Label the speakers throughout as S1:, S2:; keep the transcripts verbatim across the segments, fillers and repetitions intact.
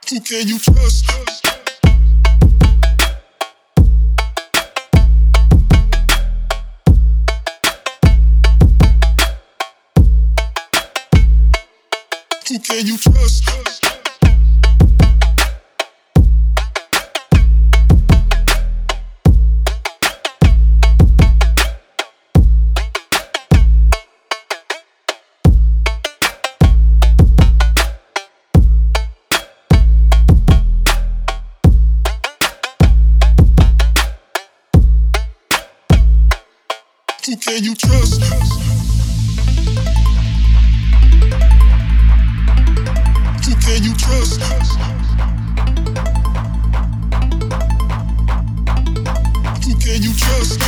S1: Who can you trust? Who can you trust? Who can you trust? Who can you trust? Who can you trust?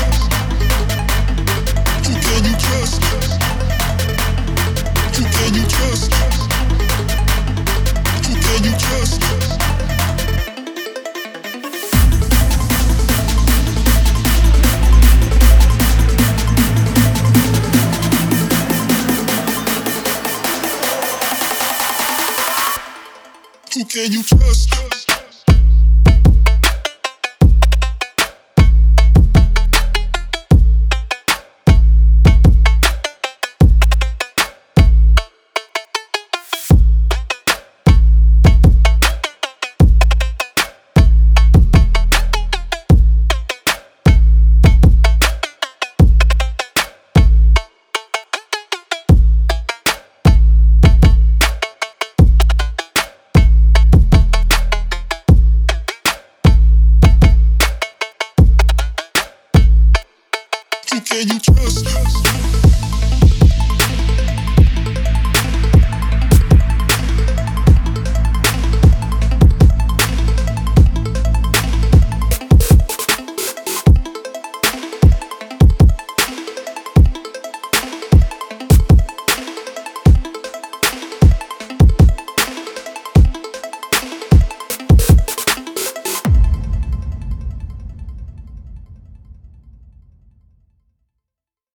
S1: Who can you trust? Who can you trust? Who can you trust? Who can you trust?